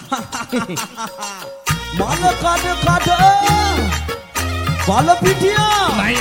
මල කඩ කඩ බල පිටියා නය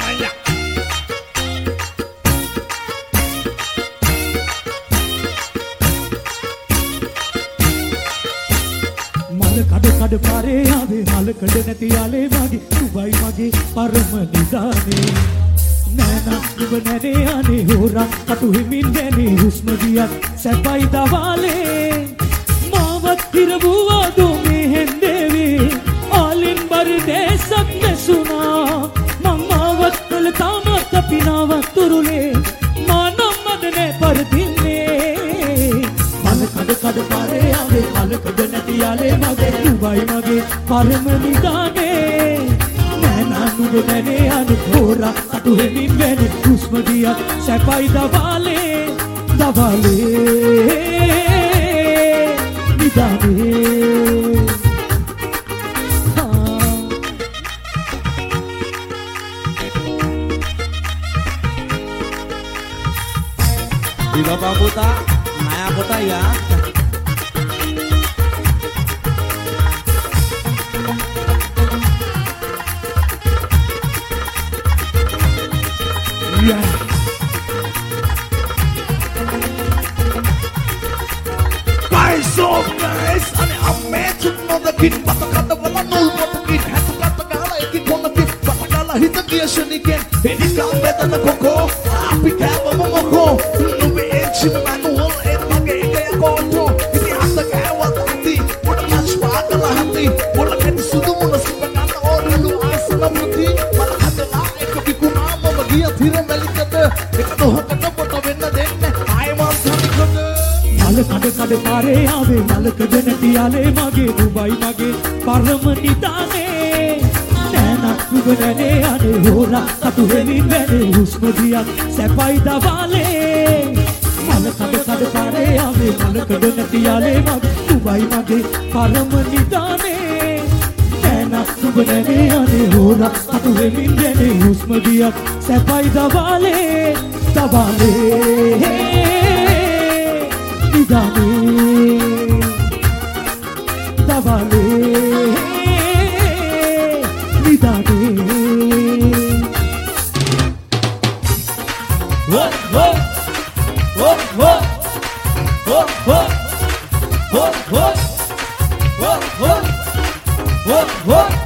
මල කඩ කඩ පාරේ ආවේ මල කඩ නැති යාලේ මගේ සුබයි මගේ පරම නිදානේ නෑනා නුඹ නැනේ අනේ හොරා කටු හිමින් ගැනේ හුස්ම ගියත් සැපයි දවාලේ මාවත් හිරවුවා දොමේ හෙන්දේවේ ආලින් බර දේශක් නැසුනා මම්මාවත් කළ තාමත් අපිනාවත් තුරුලේ මානම් මදනේ පරදින්නේ මල කඩ කඩ පාරේ ආවේ මල කඩ නැති යාලේ මගේ සුබයි මගේ පරම නිදානේ නෑනා නුඹ නැනේ අනේ හොරා කටු හිමින් ගැනේ හුස්ම ගියත් සැපයි දවාලේ Di Bapak Puta, Maya Puta ya. Yeah. guys, ane amazing nodakin patakata wala nul matakin hatakata gala ekin konakin patakala hitakia shaniken ini kambeta na koko api kama momoko nube enchi manual et mage ikaya koto ini hata kawa tati wala mashwakala hati wala kati sudu muna sipagata orulu asana muti wala hata la ekabikuma magia thira melikata ekatohakata pota venna denne aiwan sanikata මල කඩ කඩ පාරේ ආවේ මල කඩ නැති යාලේ මගේ දුබයි මගේ පරම නිදානේ නෑනා නුඹ නැනේ අනේ හොරා කටු වෙමින් වැනේ හුස්ම ගියත් සැපයි දවාලේ මල කඩ කඩ පාරේ ආවේ මල කඩ නැති යාලේ මගේ දුබයි මගේ පරම නිදානේ නෑනා නුඹ නැනේ අනේ හොරා කටු වෙමින් වැනේ හුස්ම ගියත් සැපයි දවාලේ Nidane, davale, nidane. Ho ho ho ho ho ho ho ho ho ho ho ho